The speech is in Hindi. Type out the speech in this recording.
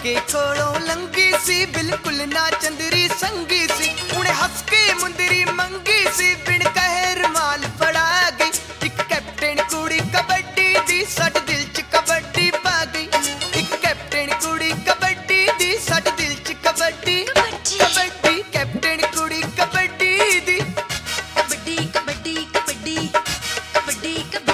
के कोलों लंगी सी, बिल्कुल ना चंदरी संगी सी, उन्हें हंस के मुंदरी मंगी सी, बिन कहे रुमाल फड़ा गई। एक कैप्टन कुड़ी कबड्डी दी, सट दिल च कबड्डी पा गई। एक कैप्टन कुड़ी कबड्डी दी, सट दिल च कबड्डी कबड्डी। कैप्टन कुड़ी कबड्डी दी, कबड्डी कबड्डी कबड्डी कबड्डी कबड्डी।